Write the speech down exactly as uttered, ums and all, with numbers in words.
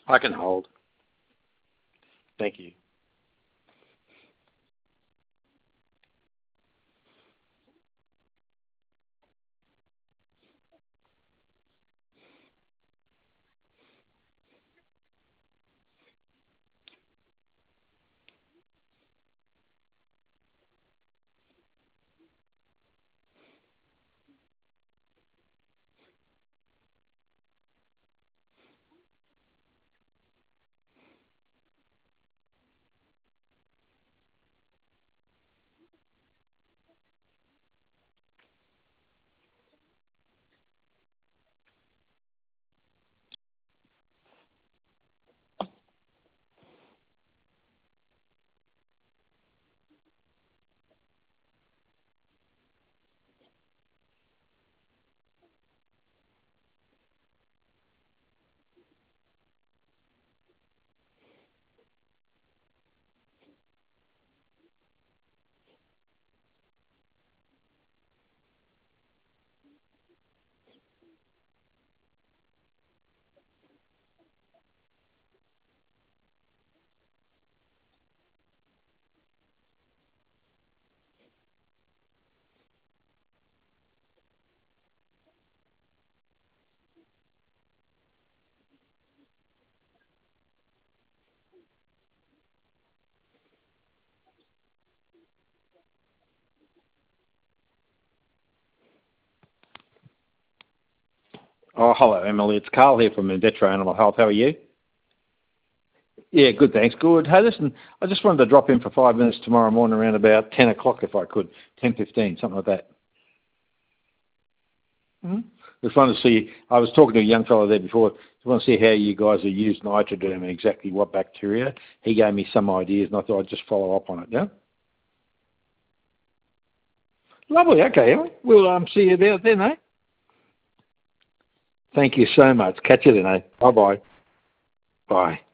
I can hold. Thank you. Oh, hello, Emily. It's Carl here from Invetro Animal Health. How are you? Yeah, good, thanks. Good. Hey, listen, I just wanted to drop in for five minutes tomorrow morning around about ten o'clock if I could, ten fifteen, something like that. Mm-hmm. Just wanted to see, I was talking to a young fellow there before, just want to see how you guys have used Nitroderm and exactly what bacteria. He gave me some ideas and I thought I'd just follow up on it, yeah? Lovely, okay, Emily. We'll um, see you there then, eh? Thank you so much. Catch you then, eh? Bye-bye. Bye.